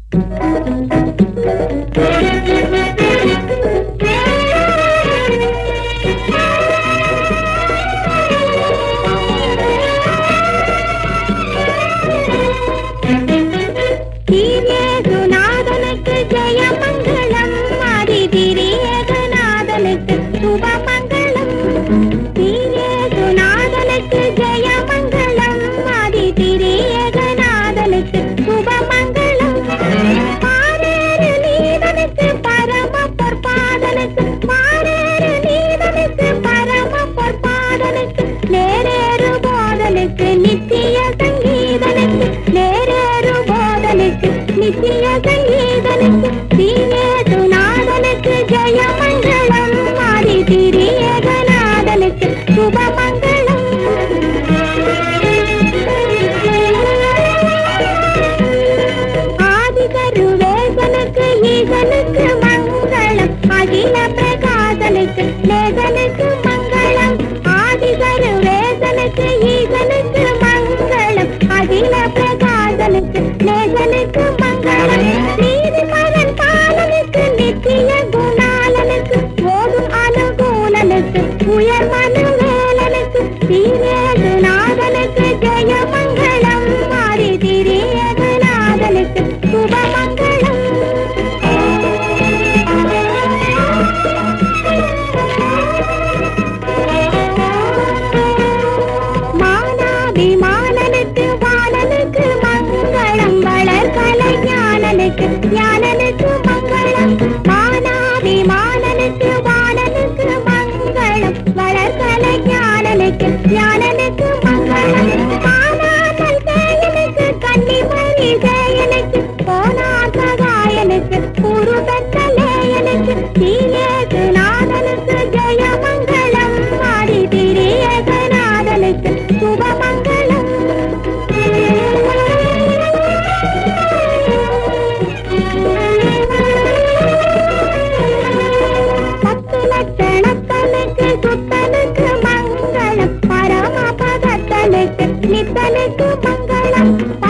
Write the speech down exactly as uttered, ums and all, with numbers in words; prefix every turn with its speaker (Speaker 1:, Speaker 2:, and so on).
Speaker 1: தீரேசுநாதனுக்கு ஜெயமங்கலம், ஆதிதிரியேகநாதனுக்கு சுபமங்கலம். தீரேசுநாதனுக்கு ஜெயமங்கலம், ஆதிதிரியேகநாதனுக்கு சுபமங்கலம். பாரேறு நீதனுக்கு பரம பொற்பாதனுக்கு, பாரேறு நீதனுக்கு பரம பொற்பாதனுக்கு, நேரேறு போதனுக்கு நித்திய சங்கீதனுக்கு, நேரேறு போதனுக்கு நித்திய சங்கீதனுக்கு. தீரேசுநாதனுக்கு ஜெயமங்கலம், ஆதிதிரியேகநாதனுக்கு சுபமங்கலம். ஆதிகருவேசனுக்கு ஈசனுக்கு மங்களம், அகில பிரகாசனுக்கு லேசனுக்கு மங்களம். ஆதிகருவேசனுக்கு ஈசனுக்கு மங்களம், அகில பிரகாசனுக்கு லேசனுக்கு மங்களம். நீதிமகன் பாலனுக்கு நித்திய குணாலனுக்கு, ஓதும் அனுகூலனுக்கு உயர் மனுவேலனுக்கு. தீரேசுநாதனுக்கு ஜெயமங்கலம், ஆதிதிரியேகநாதனுக்கு சுபமங்கலம். மானாபிமானனுக்கு வாணனுக்கு மங்களம், வளர்கலை ஞானனுக்கு ஞானனுக்கு மங்களம். மானாபிமானனுக்கு வாணனுக்கு மங்களம், வளர்கலை ஞானனுக்கு ஞானனுக்கு மங்களம். காணாமல் சேயனுக்கு கன்னிமரி சேயனுக்கு, போனார் சகாயனுக்கு குருபெத்தலேயனுக்கு. தீரேசுநாதனுக்கு ஜெயமங்கலம், ஆதிதிரியேகநாதனுக்கு சுபமங்கலம். பத்து லட்சணத்தனுக்கு சுத்தனுக்கு மங்களம், பரமபதத்தனுக்கு நித்தனுக்கு மங்களம்.